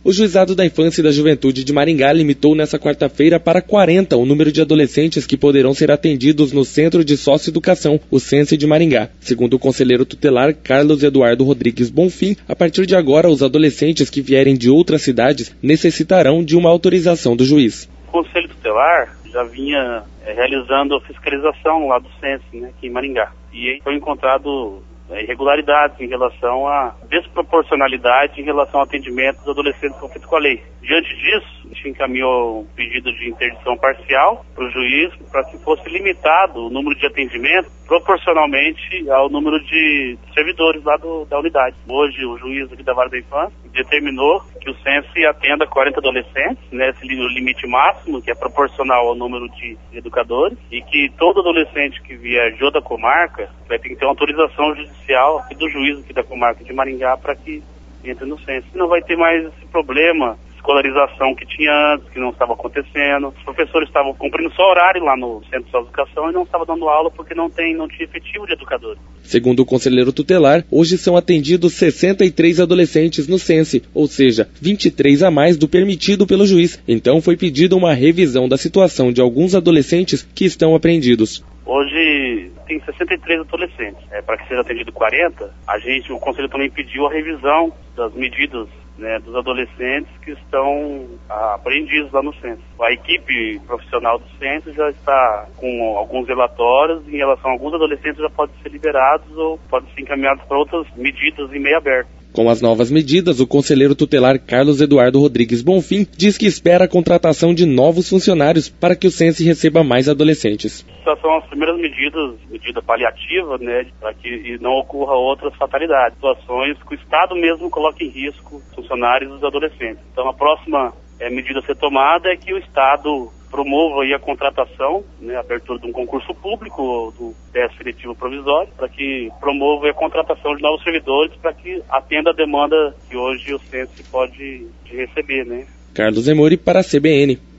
O Juizado da Infância e da Juventude de Maringá limitou nesta quarta-feira para 40 o número de adolescentes que poderão ser atendidos no Centro de Socioeducação, o SENSE de Maringá. Segundo o conselheiro tutelar Carlos Eduardo Rodrigues Bonfim, a partir de agora os adolescentes que vierem de outras cidades necessitarão de uma autorização do juiz. O Conselho Tutelar já vinha realizando a fiscalização lá do SENSE, aqui em Maringá. E foi encontrado irregularidades em relação à desproporcionalidade em relação ao atendimento dos adolescentes com conflito com a lei. Diante disso, a gente encaminhou um pedido de interdição parcial para o juiz para que fosse limitado o número de atendimento proporcionalmente ao número de servidores lá da unidade. Hoje, o juiz aqui da Vara da Infância determinou que o SENSE atenda 40 adolescentes, esse limite máximo, que é proporcional ao número de educadores, e que todo adolescente que vier de outra comarca vai ter que ter uma autorização judicial do juiz aqui da comarca de Maringá para que entre no SENSE. Não vai ter mais esse problema escolarização que tinha antes, que não estava acontecendo. Os professores estavam cumprindo só horário lá no Centro de Educação e não estavam dando aula porque não tinha efetivo de educadores. Segundo o conselheiro tutelar, hoje são atendidos 63 adolescentes no SENSE, ou seja, 23 a mais do permitido pelo juiz. Então foi pedida uma revisão da situação de alguns adolescentes que estão apreendidos. Hoje tem 63 adolescentes. Para que seja atendido 40, o Conselho também pediu a revisão das medidas dos adolescentes que estão apreendidos lá no SENSE. A equipe profissional do SENSE já está com alguns relatórios em relação a alguns adolescentes já podem ser liberados ou podem ser encaminhados para outras medidas em meio aberto. Com as novas medidas, o conselheiro tutelar Carlos Eduardo Rodrigues Bonfim diz que espera a contratação de novos funcionários para que o SENSE receba mais adolescentes. Essas são as primeiras medida paliativa, para que não ocorra outras fatalidades, situações que o Estado mesmo coloque em risco os funcionários e os adolescentes. Então a próxima medida a ser tomada é que o Estado promova aí a contratação, a abertura de um concurso público ou do teste seletivo provisório, para que promova a contratação de novos servidores para que atenda a demanda que hoje o SENSE pode receber, Carlos Emori para a CBN.